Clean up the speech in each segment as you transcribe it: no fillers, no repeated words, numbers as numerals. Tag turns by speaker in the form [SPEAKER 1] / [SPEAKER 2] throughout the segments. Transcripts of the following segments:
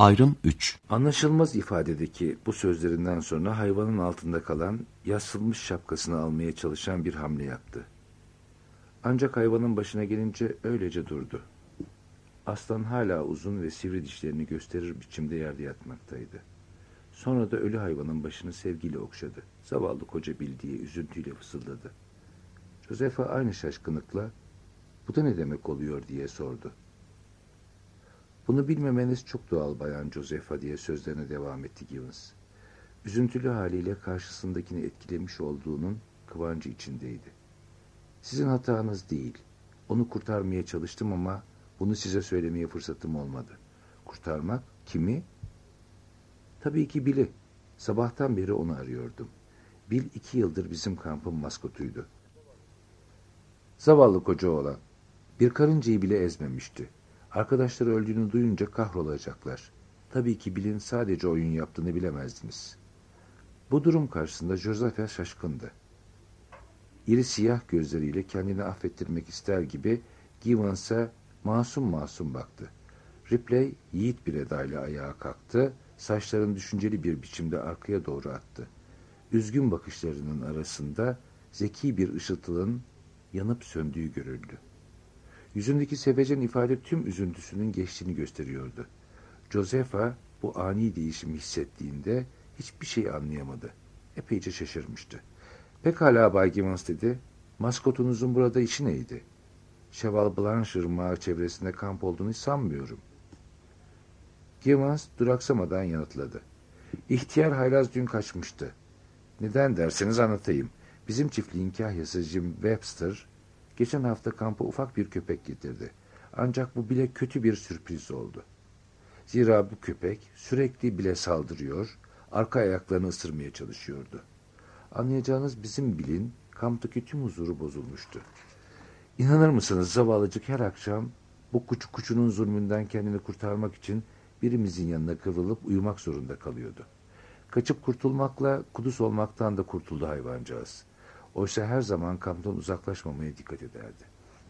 [SPEAKER 1] Ayrım 3.
[SPEAKER 2] Anlaşılmaz ifadedeki bu sözlerinden sonra hayvanın altında kalan, yassılmış şapkasını almaya çalışan bir hamle yaptı. Ancak hayvanın başına gelince öylece durdu. Aslan hala uzun ve sivri dişlerini gösterir biçimde yerde yatmaktaydı. Sonra da ölü hayvanın başını sevgiyle okşadı. Zavallı koca Bil diye üzüntüyle fısıldadı. Josefa aynı şaşkınlıkla, "Bu da ne demek oluyor?" diye sordu. "Bunu bilmemeniz çok doğal Bayan Josefa," diye sözlerine devam etti Givens. Üzüntülü haliyle karşısındakini etkilemiş olduğunun kıvancı içindeydi. "Sizin hatanız değil. Onu kurtarmaya çalıştım ama bunu size söylemeye fırsatım olmadı." "Kurtarmak? Kimi?" "Tabii ki Bill'i. Sabahtan beri onu arıyordum. Bill 2 yıldır bizim kampın maskotuydu. Zavallı koca oğlan. Bir karıncayı bile ezmemişti. Arkadaşları öldüğünü duyunca kahrolacaklar. Tabii ki Bill'in sadece oyun yaptığını bilemezdiniz." Bu durum karşısında Josepha şaşkındı. İri siyah gözleriyle kendini affettirmek ister gibi Givens'a masum masum baktı. Ripley yiğit bir edayla ayağa kalktı, saçlarını düşünceli bir biçimde arkaya doğru attı. Üzgün bakışlarının arasında zeki bir ışıltının yanıp söndüğü görüldü. Yüzündeki sevecen ifade tüm üzüntüsünün geçtiğini gösteriyordu. Josepha bu ani değişimi hissettiğinde hiçbir şey anlayamadı. Epeyce şaşırmıştı. "Pekala Bay Gibbons," dedi. "Maskotunuzun burada işi neydi?" "Cheval Blanche ırmağı çevresinde kamp olduğunu hiç sanmıyorum." Gibbons duraksamadan yanıtladı. "İhtiyar haylaz dün kaçmıştı. Neden derseniz anlatayım. Bizim çiftliğin kahyası Jim Webster geçen hafta kampa ufak bir köpek getirdi. Ancak bu bile kötü bir sürpriz oldu. Zira bu köpek sürekli Bill'e saldırıyor, arka ayaklarını ısırmaya çalışıyordu. Anlayacağınız bizim Bill'in kamptaki tüm huzuru bozulmuştu. İnanır mısınız, zavallıcık her akşam bu kuşunun zulmünden kendini kurtarmak için birimizin yanına kıvrılıp uyumak zorunda kalıyordu. Kaçıp kurtulmakla kuduz olmaktan da kurtuldu hayvancağız. Oysa her zaman kamptan uzaklaşmamaya dikkat ederdi."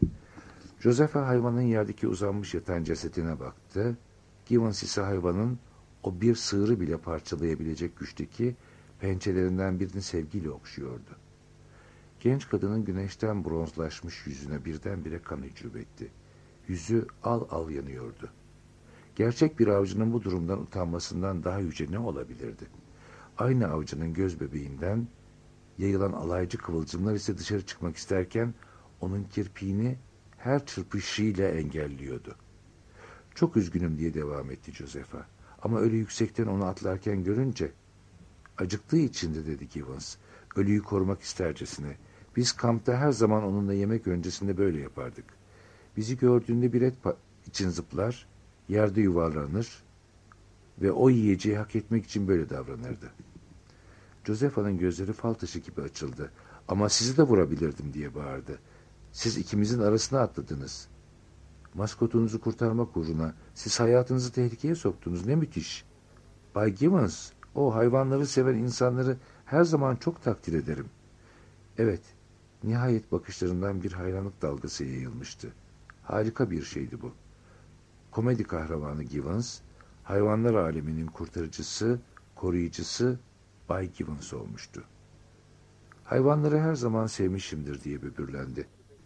[SPEAKER 2] Josepha hayvanın yerdeki uzanmış yatan cesedine baktı. Givens ise hayvanın o bir sığırı bile parçalayabilecek güçteki pençelerinden birini sevgiyle okşuyordu. Genç kadının güneşten bronzlaşmış yüzüne birdenbire kan hücum etti. Yüzü al al yanıyordu. Gerçek bir avcının bu durumdan utanmasından daha yüce ne olabilirdi? Aynı avcının göz bebeğinden yayılan alaycı kıvılcımlar ise dışarı çıkmak isterken onun kirpiğini her çırpışıyla engelliyordu. "Çok üzgünüm," diye devam etti Josepha. "Ama öyle yüksekten onu atlarken görünce..." "Acıktığı için de," dedi Givens, ölüyü korumak istercesine. "Biz kampta her zaman onunla yemek öncesinde böyle yapardık. Bizi gördüğünde bir et için zıplar, yerde yuvarlanır ve o yiyeceği hak etmek için böyle davranırdı." Josepha'nın gözleri fal taşı gibi açıldı. "Ama sizi de vurabilirdim," diye bağırdı. "Siz ikimizin arasına atladınız. Maskotunuzu kurtarmak uğruna siz hayatınızı tehlikeye soktunuz. Ne müthiş. Bay Gibbons, o hayvanları seven insanları her zaman çok takdir ederim." Evet, nihayet bakışlarından bir hayranlık dalgası yayılmıştı. Harika bir şeydi bu. Komedi kahramanı Gibbons, hayvanlar aleminin kurtarıcısı, koruyucusu Bay Gibbons olmuştu. "Hayvanları her zaman sevmişimdir," diye böbürlendi.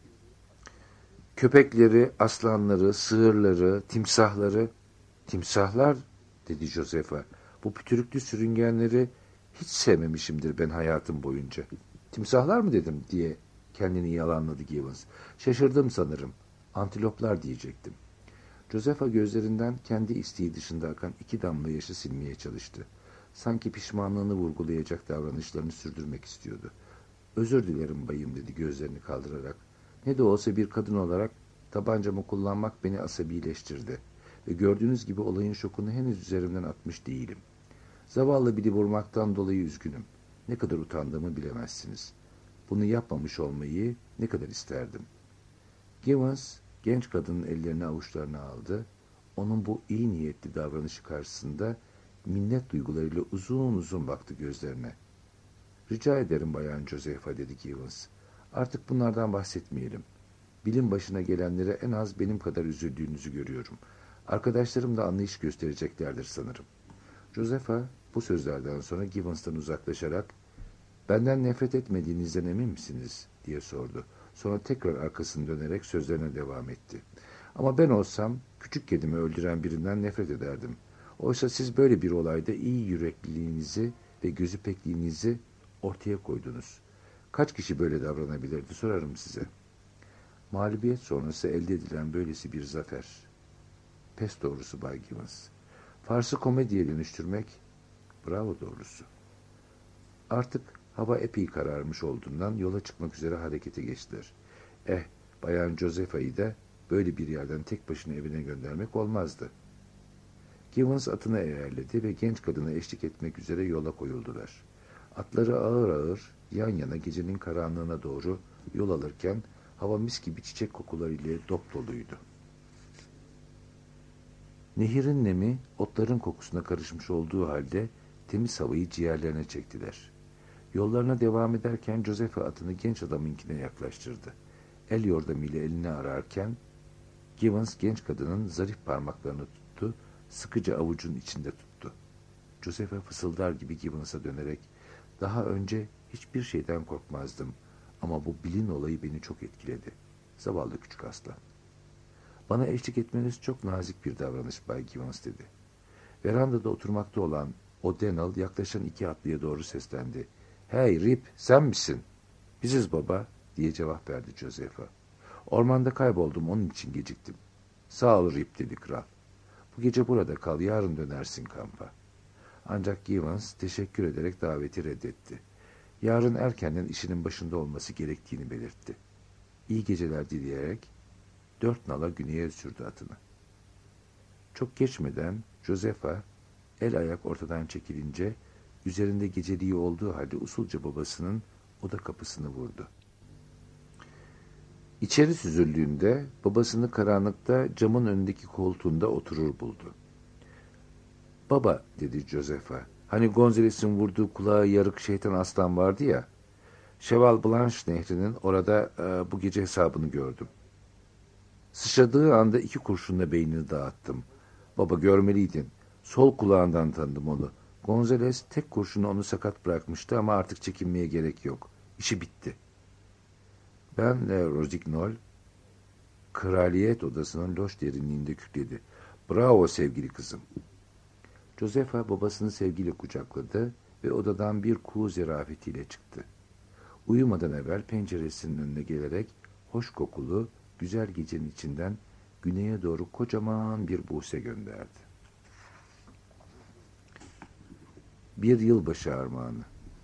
[SPEAKER 2] "Köpekleri, aslanları, sığırları, timsahları..." "Timsahlar," dedi Josepha. "Bu pütürüklü sürüngenleri hiç sevmemişimdir ben hayatım boyunca." "Timsahlar mı dedim?" diye kendini yalanladı Gibbons. "Şaşırdım sanırım. Antiloplar diyecektim." Josepha gözlerinden kendi isteği dışında akan 2 damla yaşı silmeye çalıştı. Sanki pişmanlığını vurgulayacak davranışlarını sürdürmek istiyordu. "Özür dilerim bayım," dedi gözlerini kaldırarak. "Ne de olsa bir kadın olarak tabancamı kullanmak beni asabileştirdi. Ve gördüğünüz gibi olayın şokunu henüz üzerimden atmış değilim. Zavallı Bill'i vurmaktan dolayı üzgünüm. Ne kadar utandığımı bilemezsiniz. Bunu yapmamış olmayı ne kadar isterdim." Givens, genç kadının ellerini avuçlarına aldı. Onun bu iyi niyetli davranışı karşısında minnet duygularıyla uzun uzun baktı gözlerine. "Rica ederim Bayan Josepha," dedi Givens. "Artık bunlardan bahsetmeyelim. Bill'in başına gelenlere en az benim kadar üzüldüğünüzü görüyorum. Arkadaşlarım da anlayış göstereceklerdir sanırım. Josepha bu sözlerden sonra Gibbons'tan uzaklaşarak "Benden nefret etmediğinizden emin misiniz?" diye sordu. Sonra tekrar arkasını dönerek sözlerine devam etti. "Ama ben olsam küçük kedimi öldüren birinden nefret ederdim. Oysa siz böyle bir olayda iyi yürekliliğinizi ve gözüpekliğinizi ortaya koydunuz. Kaç kişi böyle davranabilirdi sorarım size." Mağlubiyet sonrası elde edilen böylesi bir zafer. Pes doğrusu Bay Gibbons. Farsı komediye dönüştürmek, bravo doğrusu. Artık hava epey kararmış olduğundan yola çıkmak üzere harekete geçtiler. Bayan Josepha'yı da böyle bir yerden tek başına evine göndermek olmazdı. Gibbons atına eğerledi ve genç kadına eşlik etmek üzere yola koyuldular. Atları ağır ağır yan yana gecenin karanlığına doğru yol alırken hava mis gibi çiçek kokularıyla dop doluydu. Nehirin nemi otların kokusuna karışmış olduğu halde temiz havayı ciğerlerine çektiler. Yollarına devam ederken Josepha atını genç adamınkine yaklaştırdı. El yordamıyla elini ararken Gibbons genç kadının zarif parmaklarını tuttu, sıkıca avucun içinde tuttu. Josepha fısıldar gibi Gibbons'a dönerek "Daha önce hiçbir şeyden korkmazdım ama bu bilin olayı beni çok etkiledi. Zavallı küçük aslan. Bana eşlik etmeniz çok nazik bir davranış Bay Gibbons" dedi. Verandada oturmakta olan O'Donnell yaklaşan iki atlıya doğru seslendi. "Hey Rip, sen misin?" "Biziz baba," diye cevap verdi Josepha. "Ormanda kayboldum, onun için geciktim." "Sağ ol Rip," dedi kral. "Bu gece burada kal, yarın dönersin kampa." Ancak Gibbons teşekkür ederek daveti reddetti. Yarın erkenden işinin başında olması gerektiğini belirtti. İyi geceler dileyerek 4 nala güneye sürdü atını. Çok geçmeden Josepha el ayak ortadan çekilince üzerinde geceliği olduğu halde usulca babasının oda kapısını vurdu. İçeri süzüldüğünde babasını karanlıkta camın önündeki koltuğunda oturur buldu. "Baba," dedi Josepha, "hani Gonzales'in vurduğu kulağı yarık şeytan aslan vardı ya, Cheval Blanche nehrinin orada bu gece hesabını gördüm. Sıçradığı anda 2 kurşunla beynini dağıttım. Baba, görmeliydin. Sol kulağından tanıdım onu. Gonzales tek kurşunu onu sakat bırakmıştı ama artık çekinmeye gerek yok. İşi bitti." Ben Rossignol kraliyet odasının loş derinliğinde kükredi. "Bravo sevgili kızım." Josepha babasını sevgiyle kucakladı ve odadan bir kuğu zerafetiyle çıktı. Uyumadan evvel penceresinin önüne gelerek hoş kokulu, güzel gecenin içinden güneye doğru kocaman bir buğse gönderdi. Bir yılbaşı armağanı.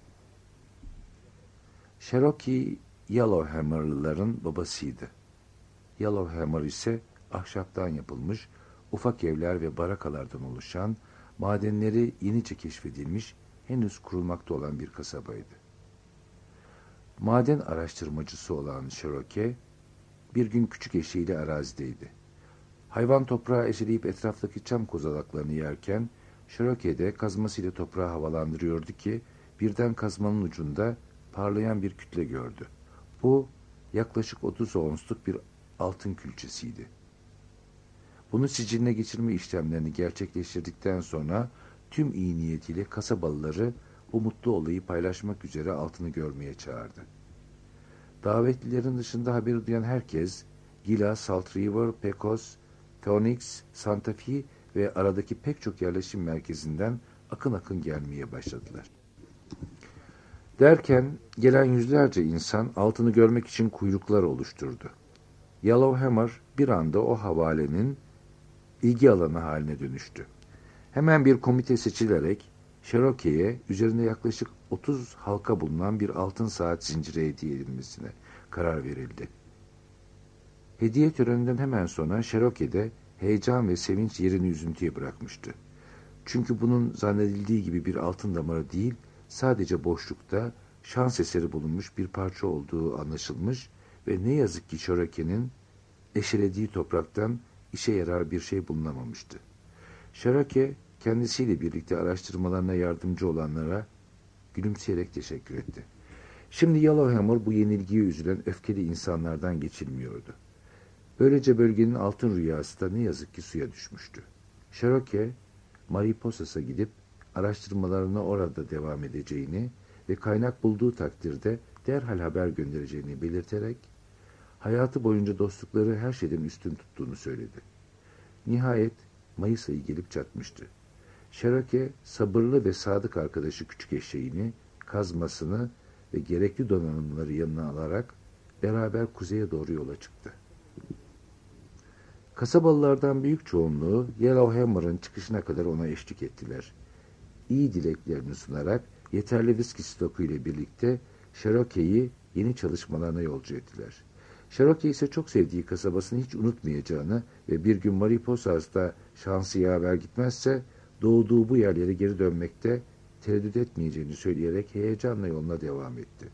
[SPEAKER 2] Cherokee Yellowhammer'lıların babasıydı. Yellowhammer ise ahşaptan yapılmış, ufak evler ve barakalardan oluşan, madenleri yenice keşfedilmiş, henüz kurulmakta olan bir kasabaydı. Maden araştırmacısı olan Cherokee, bir gün küçük eşeğiyle arazideydi. Hayvan toprağı eşeleyip etraftaki çam kozalaklarını yerken, Cherokee de kazmasıyla toprağı havalandırıyordu ki, birden kazmanın ucunda parlayan bir kütle gördü. Bu, yaklaşık 30 onsluk bir altın külçesiydi. Bunu siciline geçirme işlemlerini gerçekleştirdikten sonra, tüm iyi niyetiyle kasabalıları bu mutlu olayı paylaşmak üzere altını görmeye çağırdı. Davetlilerin dışında haberi duyan herkes, Gila, Salt River, Pecos, Phoenix, Santa Fe ve aradaki pek çok yerleşim merkezinden akın akın gelmeye başladılar. Derken gelen yüzlerce insan altını görmek için kuyruklar oluşturdu. Yellowhammer bir anda o havalenin ilgi alanı haline dönüştü. Hemen bir komite seçilerek Cherokee'ye üzerinde yaklaşık 30 halka bulunan bir altın saat zinciri hediye edilmesine karar verildi. Hediye töreninden hemen sonra Cherokee'de heyecan ve sevinç yerini üzüntüye bırakmıştı. Çünkü bunun zannedildiği gibi bir altın damarı değil, sadece boşlukta şans eseri bulunmuş bir parça olduğu anlaşılmış ve ne yazık ki Cherokee'nin eşelediği topraktan işe yarar bir şey bulunamamıştı. Cherokee kendisiyle birlikte araştırmalarına yardımcı olanlara gülümseyerek teşekkür etti. Şimdi Yellowhammer bu yenilgiye üzülen öfkeli insanlardan geçilmiyordu. Böylece bölgenin altın rüyası da ne yazık ki suya düşmüştü. Cherokee, Mariposas'a gidip araştırmalarına orada devam edeceğini ve kaynak bulduğu takdirde derhal haber göndereceğini belirterek hayatı boyunca dostlukları her şeyden üstün tuttuğunu söyledi. Nihayet Mayıs ayı gelip çatmıştı. Cherokee sabırlı ve sadık arkadaşı küçük eşeğini, kazmasını ve gerekli donanımları yanına alarak beraber kuzeye doğru yola çıktı. Kasabalılardan büyük çoğunluğu Yellowhammer'ın çıkışına kadar ona eşlik ettiler. İyi dileklerini sunarak yeterli viski stoku ile birlikte Cherokee'yi yeni çalışmalarına yolcu ettiler. Cherokee ise çok sevdiği kasabasını hiç unutmayacağını ve bir gün Mariposas'ta şansı yaver gitmezse doğduğu bu yerlere geri dönmekte tereddüt etmeyeceğini söyleyerek heyecanla yoluna devam etti.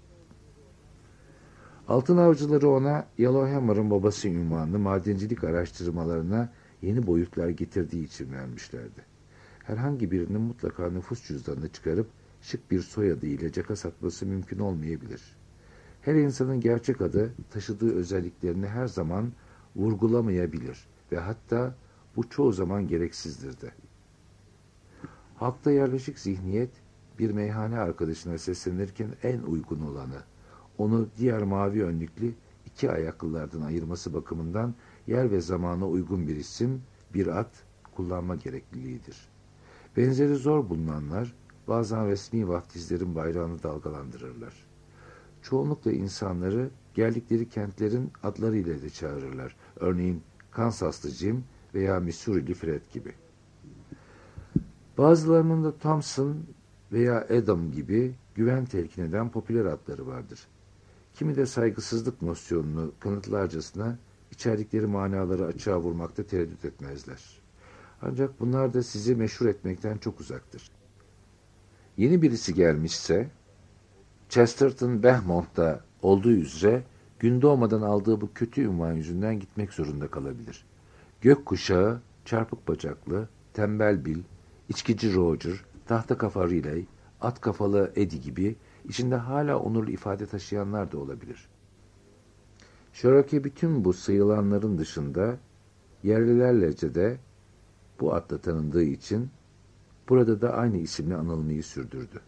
[SPEAKER 2] Altın avcıları ona Yellowhammer'ın babası unvanını madencilik araştırmalarına yeni boyutlar getirdiği için vermişlerdi. Herhangi birinin mutlaka nüfus cüzdanını çıkarıp şık bir soyadı ile caka satması mümkün olmayabilir. Her insanın gerçek adı taşıdığı özelliklerini her zaman vurgulamayabilir ve hatta bu çoğu zaman gereksizdir de. Halkta yerleşik zihniyet bir meyhane arkadaşına seslenirken en uygun olanı, onu diğer mavi önlüklü iki ayaklılardan ayırması bakımından yer ve zamana uygun bir isim, bir ad kullanma gerekliliğidir. Benzeri zor bulunanlar bazen resmi vaftizlerin bayrağını dalgalandırırlar. Çoğunlukla insanları geldikleri kentlerin adlarıyla da çağırırlar. Örneğin Kansaslı Jim veya Missouri'li Fred gibi. Bazılarının da Thompson veya Adam gibi güven telkin eden popüler adları vardır. Kimi de saygısızlık nosyonunu kanıtlarcasına içerdikleri manaları açığa vurmakta tereddüt etmezler. Ancak bunlar da sizi meşhur etmekten çok uzaktır. Yeni birisi gelmişse, Chesterton Behmont'ta olduğu üzere gün doğmadan aldığı bu kötü ünvan yüzünden gitmek zorunda kalabilir. Gökkuşağı, çarpık bacaklı, tembel Bill, içkici Roger, tahta kafa Riley, at kafalı Eddie gibi içinde hala onurlu ifade taşıyanlar da olabilir. Cherokee bütün bu sayılanların dışında yerlilerce de bu adla tanındığı için burada da aynı isimle anılmayı sürdürdü.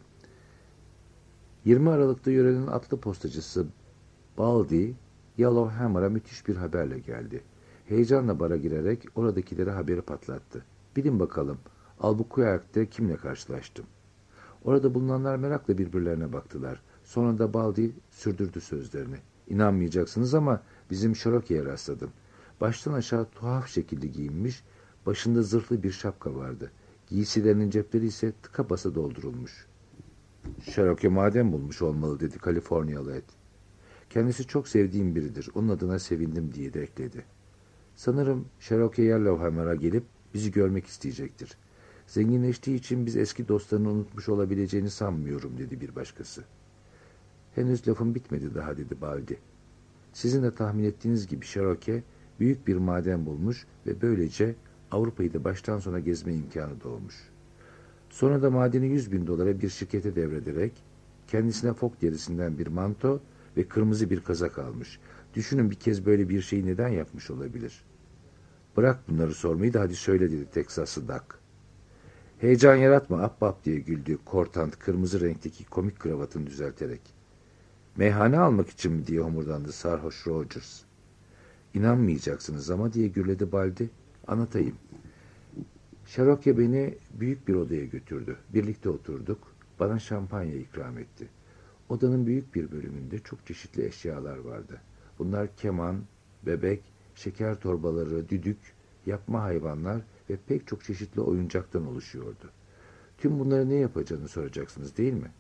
[SPEAKER 2] 20 Aralık'ta yörenin atlı postacısı Baldy, Yellowhammer'a müthiş bir haberle geldi. Heyecanla bara girerek oradakilere haberi patlattı. Bilin bakalım, Albuquerque'de kimle karşılaştım? Orada bulunanlar merakla birbirlerine baktılar. Sonra da Baldy sürdürdü sözlerini. İnanmayacaksınız ama bizim Cherokee'ye rastladım. Baştan aşağı tuhaf şekilde giyinmiş, başında zırhlı bir şapka vardı. Giysilerinin cepleri ise tıka basa doldurulmuş. Cherokee maden bulmuş olmalı dedi Kaliforniyalı Ed. Kendisi çok sevdiğim biridir. Onun adına sevindim diye de ekledi. Sanırım Cherokee Yellowhammer'a gelip bizi görmek isteyecektir. Zenginleştiği için biz eski dostlarını unutmuş olabileceğini sanmıyorum dedi bir başkası. Henüz lafım bitmedi daha dedi Baldy. Sizin de tahmin ettiğiniz gibi Cherokee büyük bir maden bulmuş ve böylece Avrupa'yı da baştan sona gezme imkanı doğmuş. Sonra da madeni $100.000 bir şirkete devrederek kendisine fok derisinden bir manto ve kırmızı bir kazak almış. Düşünün bir kez böyle bir şeyi neden yapmış olabilir? Bırak bunları sormayı da hadi söyle dedi Teksaslı Duck. Heyecan yaratma ahbap diye güldü Kortant kırmızı renkteki komik kravatını düzelterek. Meyhane almak için mi diye homurdandı sarhoş Rogers. İnanmayacaksınız ama diye gürledi Baldy. Anlatayım. Cherokee beni büyük bir odaya götürdü. Birlikte oturduk. Bana şampanya ikram etti. Odanın büyük bir bölümünde çok çeşitli eşyalar vardı. Bunlar keman, bebek, şeker torbaları, düdük, yapma hayvanlar ve pek çok çeşitli oyuncaktan oluşuyordu. Tüm bunları ne yapacağını soracaksınız değil mi?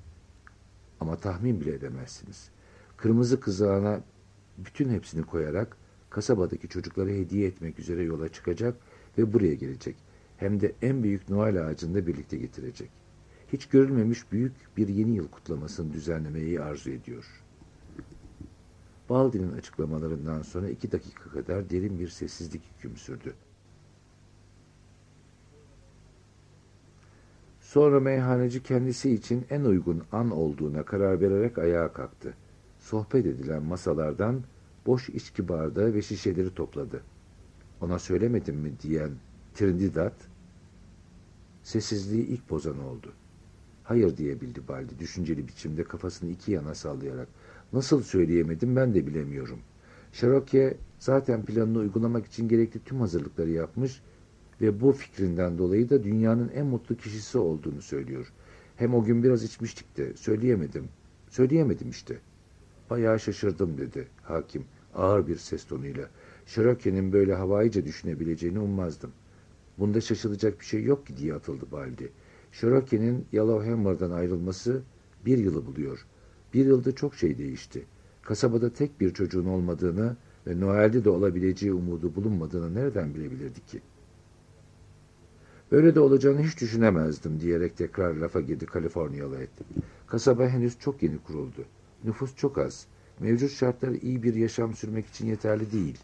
[SPEAKER 2] Ama tahmin bile edemezsiniz. Kırmızı kızağına bütün hepsini koyarak kasabadaki çocuklara hediye etmek üzere yola çıkacak ve buraya gelecek. Hem de en büyük Noel ağacını da birlikte getirecek. Hiç görülmemiş büyük bir yeni yıl kutlamasını düzenlemeyi arzu ediyor. Baldy'nin açıklamalarından sonra 2 dakika kadar derin bir sessizlik hüküm sürdü. Sonra meyhaneci kendisi için en uygun an olduğuna karar vererek ayağa kalktı. Sohbet edilen masalardan boş içki bardağı ve şişeleri topladı. Ona söylemedim mi diyen Trinidad, sessizliği ilk bozan oldu. Hayır diyebildi Baldi düşünceli biçimde kafasını iki yana sallayarak. Nasıl söyleyemedim ben de bilemiyorum. Cherokee zaten planını uygulamak için gerekli tüm hazırlıkları yapmış ve bu fikrinden dolayı da dünyanın en mutlu kişisi olduğunu söylüyor. Hem o gün biraz içmiştik de söyleyemedim. Söyleyemedim işte. Bayağı şaşırdım dedi hakim ağır bir ses tonuyla. Cherokee'nin böyle havaice düşünebileceğini ummazdım. Bunda şaşılacak bir şey yok ki diye atıldı Baldi. Cherokee'nin Yellowhammer'dan ayrılması 1 yılı buluyor. 1 yılda çok şey değişti. Kasabada tek bir çocuğun olmadığını ve Noel'de de olabileceği umudu bulunmadığını nereden bilebilirdi ki? Böyle de olacağını hiç düşünemezdim diyerek tekrar lafa girdi Kaliforniyalı et. Kasaba henüz çok yeni kuruldu. Nüfus çok az. Mevcut şartlar iyi bir yaşam sürmek için yeterli değil.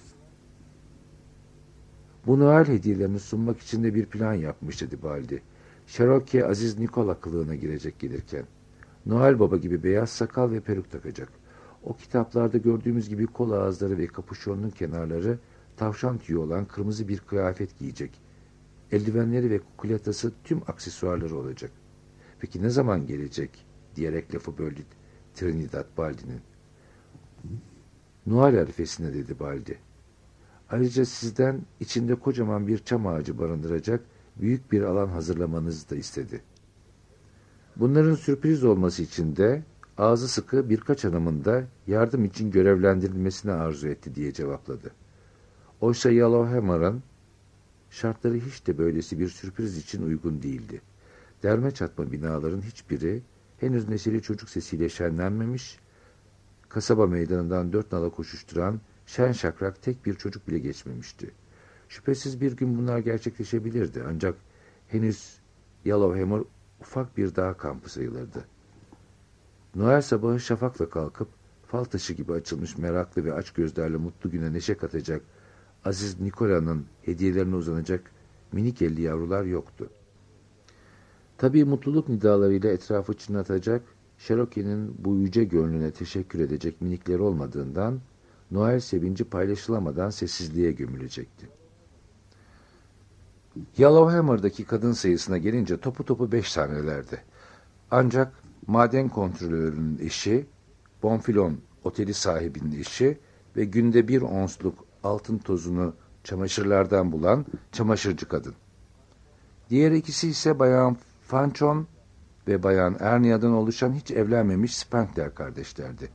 [SPEAKER 2] Bu Noel hediyelerini sunmak için de bir plan yapmış dedi Baldi. Cherokee Aziz Nikola kılığına girecek gelirken. Noel Baba gibi beyaz sakal ve peruk takacak. O kitaplarda gördüğümüz gibi kol ağızları ve kapüşonun kenarları tavşan tüyü olan kırmızı bir kıyafet giyecek. Eldivenleri ve kukuletası tüm aksesuarları olacak. Peki ne zaman gelecek? Diyerek lafı böldü Trinidad Baldi'nin. Noel arifesine dedi Baldi. Ayrıca sizden içinde kocaman bir çam ağacı barındıracak büyük bir alan hazırlamanızı da istedi. Bunların sürpriz olması için de ağzı sıkı birkaç hanımın da yardım için görevlendirilmesini arzu etti diye cevapladı. Oysa Yellowhammer'ın şartları hiç de böylesi bir sürpriz için uygun değildi. Derme çatma binaların hiçbiri henüz neşeli çocuk sesiyle şenlenmemiş, kasaba meydanından 4 nala koşuşturan şen şakrak tek bir çocuk bile geçmemişti. Şüphesiz bir gün bunlar gerçekleşebilirdi ancak henüz Yellowhammer ufak bir dağ kampı sayılırdı. Noel sabahı şafakla kalkıp fal taşı gibi açılmış meraklı ve aç gözlerle mutlu güne neşe katacak Aziz Nikola'nın hediyelerine uzanacak minik elli yavrular yoktu. Tabii mutluluk nidalarıyla etrafı çınlatacak, Cherokee'nin bu yüce gönlüne teşekkür edecek minikleri olmadığından Noel sevinci paylaşılamadan sessizliğe gömülecekti. Yellowhammer'daki kadın sayısına gelince topu topu 5 tanelerdi. Ancak maden kontrolörünün eşi, Bonfilon oteli sahibinin eşi ve günde 1 onsluk altın tozunu çamaşırlardan bulan çamaşırcı kadın. Diğer ikisi ise Bayan Fanchon ve Bayan Ernia'dan oluşan hiç evlenmemiş Spengler kardeşlerdi.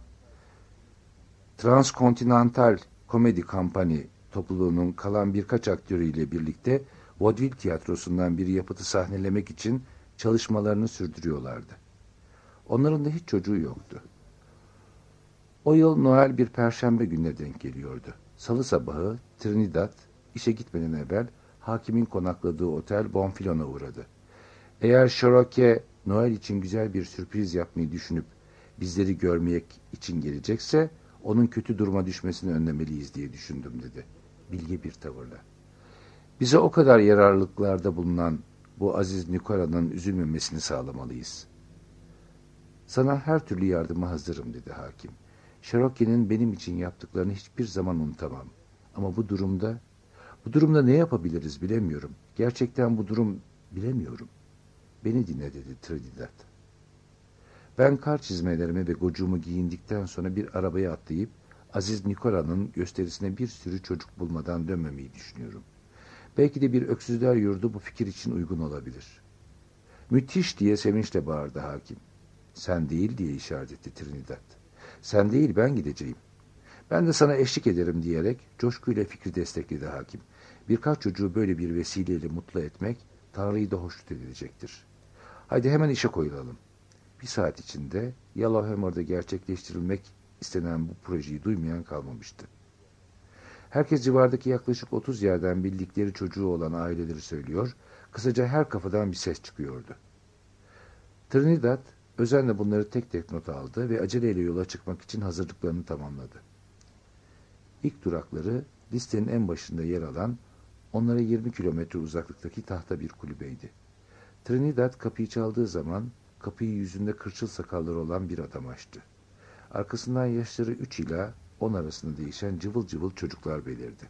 [SPEAKER 2] Transkontinental Komedi Kampanya topluluğunun kalan birkaç aktörüyle birlikte vaudeville tiyatrosundan bir yapıtı sahnelemek için çalışmalarını sürdürüyorlardı. Onların da hiç çocuğu yoktu. O yıl Noel bir perşembe gününe denk geliyordu. Salı sabahı Trinidad işe gitmeden evvel hakimin konakladığı otel Bonfilon'a uğradı. Eğer Cherokee Noel için güzel bir sürpriz yapmayı düşünüp bizleri görmek için gelecekse onun kötü duruma düşmesini önlemeliyiz diye düşündüm dedi. Bilge bir tavırla. Bize o kadar yararlılıklarda bulunan bu Aziz Nikola'nın üzülmemesini sağlamalıyız. Sana her türlü yardıma hazırım dedi hakim. Cherokee'nin benim için yaptıklarını hiçbir zaman unutamam. Ama bu durumda ne yapabiliriz bilemiyorum. Gerçekten bu durum bilemiyorum. Beni dinle dedi Trinidad. Ben kar çizmelerimi ve gocuğumu giyindikten sonra bir arabaya atlayıp Aziz Nikola'nın gösterisine bir sürü çocuk bulmadan dönmemeyi düşünüyorum. Belki de bir öksüzler yurdu bu fikir için uygun olabilir. Müthiş diye sevinçle bağırdı hakim. Sen değil diye işaret etti Trinidad. Sen değil ben gideceğim. Ben de sana eşlik ederim diyerek coşkuyla fikri destekledi hakim. Birkaç çocuğu böyle bir vesileyle mutlu etmek Tanrı'yı da hoşnut edecektir. Haydi hemen işe koyulalım. 1 saat içinde Yellowhammer'da gerçekleştirilmek istenen bu projeyi duymayan kalmamıştı. Herkes civardaki yaklaşık 30 yerden bildikleri çocuğu olan aileleri söylüyor, kısaca her kafadan bir ses çıkıyordu. Trinidad özenle bunları tek tek not aldı ve aceleyle yola çıkmak için hazırlıklarını tamamladı. İlk durakları listenin en başında yer alan, onlara 20 kilometre uzaklıktaki tahta bir kulübeydi. Trinidad kapıyı çaldığı zaman kapıyı yüzünde kırçıl sakalları olan bir adam açtı. Arkasından yaşları 3 ila 10 arasında değişen cıvıl cıvıl çocuklar belirdi.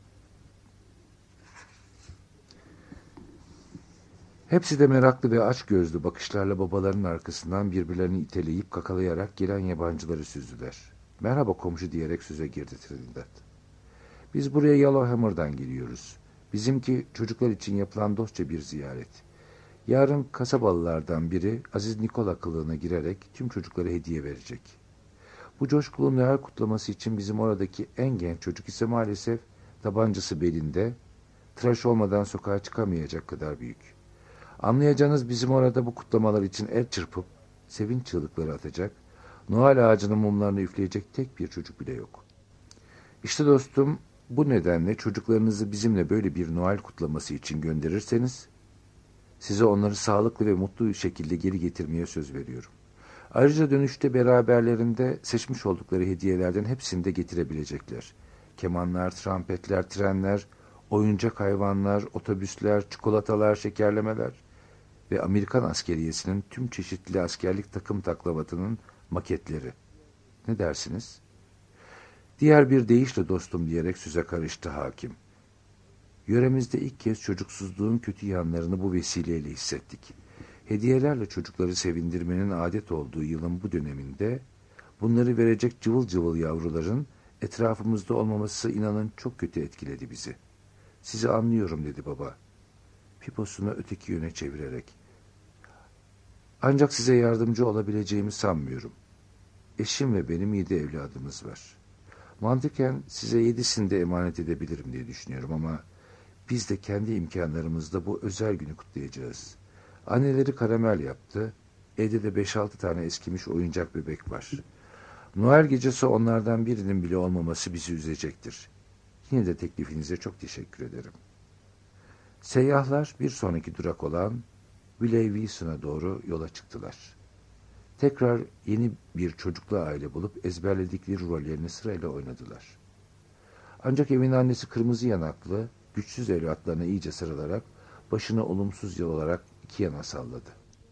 [SPEAKER 2] Hepsi de meraklı ve açgözlü bakışlarla babalarının arkasından birbirlerini iteleyip kakalayarak gelen yabancıları süzdüler. "Merhaba komşu," diyerek söze girdi Trinidad. "Biz buraya Yellowhammer'dan geliyoruz. Bizimki çocuklar için yapılan dostça bir ziyaret. Yarın kasabalılardan biri Aziz Nikola kılığına girerek tüm çocuklara hediye verecek. Bu coşkulu Noel kutlaması için bizim oradaki en genç çocuk ise maalesef tabancası belinde, tıraş olmadan sokağa çıkamayacak kadar büyük. Anlayacağınız bizim orada bu kutlamalar için el çırpıp sevinç çığlıkları atacak, Noel ağacının mumlarını üfleyecek tek bir çocuk bile yok. İşte dostum, bu nedenle çocuklarınızı bizimle böyle bir Noel kutlaması için gönderirseniz, size onları sağlıklı ve mutlu bir şekilde geri getirmeye söz veriyorum. Ayrıca dönüşte beraberlerinde seçmiş oldukları hediyelerden hepsini de getirebilecekler. Kemanlar, trompetler, trenler, oyuncak hayvanlar, otobüsler, çikolatalar, şekerlemeler ve Amerikan askeriyesinin tüm çeşitli askerlik takım taklavatının maketleri. Ne dersiniz?" Diğer bir deyişle dostum diyerek söze karıştı hakim. Yöremizde ilk kez çocuksuzluğun kötü yanlarını bu vesileyle hissettik. Hediyelerle çocukları sevindirmenin adet olduğu yılın bu döneminde bunları verecek cıvıl cıvıl yavruların etrafımızda olmaması inanın çok kötü etkiledi bizi. "Sizi anlıyorum," dedi baba, piposunu öteki yöne çevirerek. "Ancak size yardımcı olabileceğimi sanmıyorum. Eşim ve benim 7 evladımız var. Mantıken size 7'sini de emanet edebilirim diye düşünüyorum ama biz de kendi imkanlarımızla bu özel günü kutlayacağız. Anneleri karamel yaptı. Evde de 5-6 tane eskimiş oyuncak bebek var. Noel gecesi onlardan birinin bile olmaması bizi üzecektir. Yine de teklifinize çok teşekkür ederim." Seyyahlar bir sonraki durak olan Wiley-Wilson'a doğru yola çıktılar. Tekrar yeni bir çocuklu aile bulup ezberledikleri rollerini sırayla oynadılar. Ancak evin annesi kırmızı yanaklı, güçsüz evlatlarına iyice sarılarak başını olumsuz yol olarak iki yana salladı.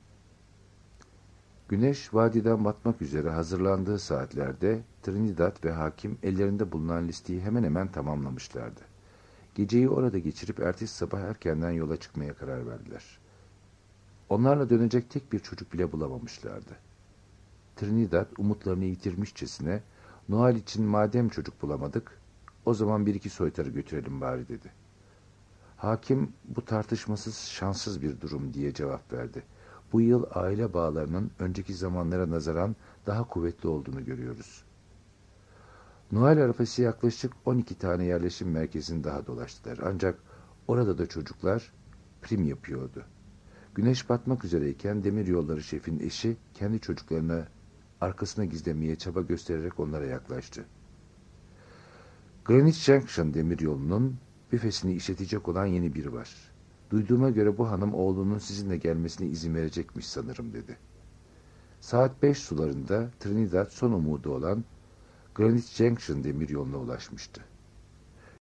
[SPEAKER 2] Güneş vadiden batmak üzere hazırlandığı saatlerde Trinidad ve hakim ellerinde bulunan listeyi hemen hemen tamamlamışlardı. Geceyi orada geçirip ertesi sabah erkenden yola çıkmaya karar verdiler. Onlarla dönecek tek bir çocuk bile bulamamışlardı. Trinidad umutlarını yitirmişçesine, "Noel için madem çocuk bulamadık, o zaman bir iki soytarı götürelim bari," dedi. Hakim, "Bu tartışmasız şanssız bir durum," diye cevap verdi. "Bu yıl aile bağlarının önceki zamanlara nazaran daha kuvvetli olduğunu görüyoruz." Noel arifesi yaklaşık 12 tane yerleşim merkezini daha dolaştılar. Ancak orada da çocuklar prim yapıyordu. Güneş batmak üzereyken demiryolları şefin eşi kendi çocuklarını arkasına gizlemeye çaba göstererek onlara yaklaştı. Greenwich Junction demiryolunun büfesini işletecek olan yeni biri var. "Duyduğuma göre bu hanım oğlunun sizinle gelmesine izin verecekmiş sanırım," dedi. Saat 5 sularında Trinidad son umudu olan Greenwich Junction demiryoluna ulaşmıştı.